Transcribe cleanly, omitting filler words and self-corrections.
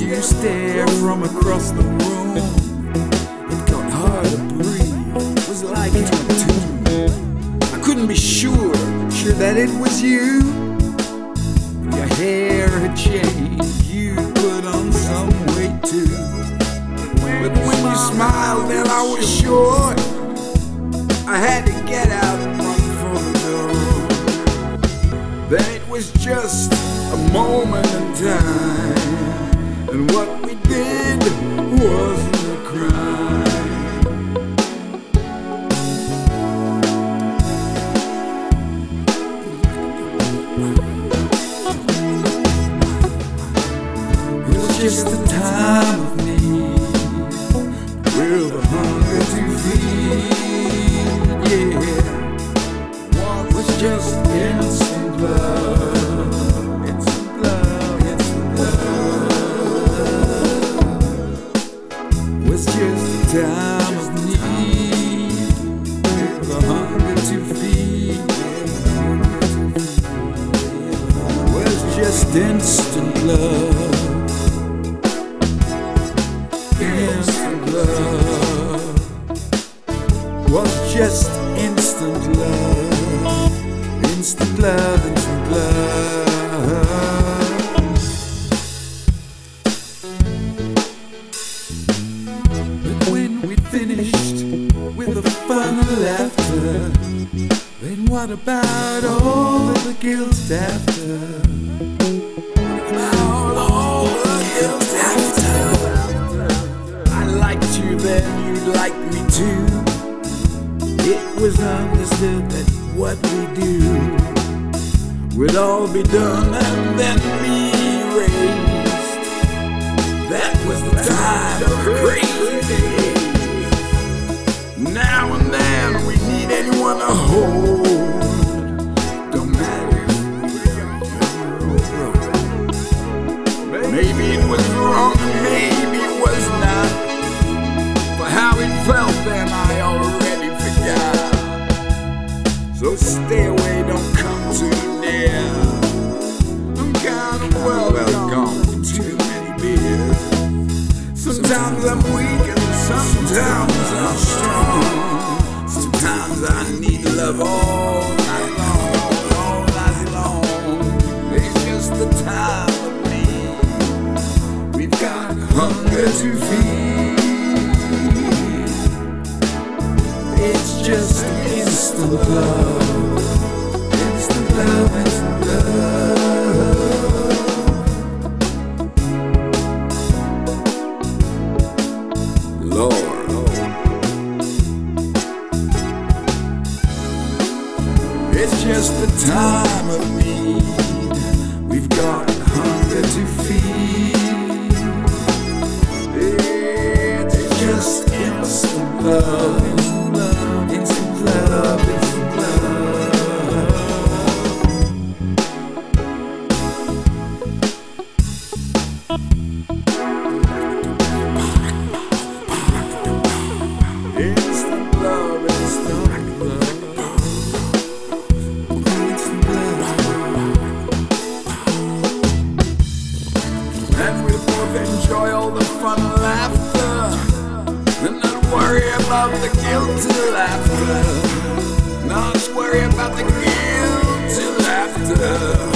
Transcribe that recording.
you stare from across the room. It got hard to breathe, it was like a tomb. I couldn't be sure that it was you. Your hair had changed, you put on some weight too. But when you smiled, then I was sure I had to get out and run for the door. Then it was just a moment in time, and what we did wasn't a crime. It was just the time of need, with a hunger to feed, yeah. It was just instant love, instant love, instant love. It was just the time of need, with a hunger to feed, it was just instant love. Instant love was just instant love, instant love, instant love. But when we finished with the fun and laughter, then what about all of the guilt after? What about all the guilt after? You, then you'd like me too. It was understood that what we do would all be done and then be erased. That was the time of crazy days. Now and then we need anyone to hold. Don't matter if we were maybe it was wrong, maybe it was not. How it felt then I already forgot. So stay away, don't come too near. I'm kind of well gone for too many beers. Sometimes I'm weak and sometimes I'm strong. Sometimes I need love all night long, all night long. It's just the time of need. We've got hunger to feed. It's just instant love, instant love, instant love. Lord, it's just the time of need. We've got hunger to feed. It's just instant love. Enjoy all the fun and laughter, and not worry about the guilt till after. Not worry about the guilt till after.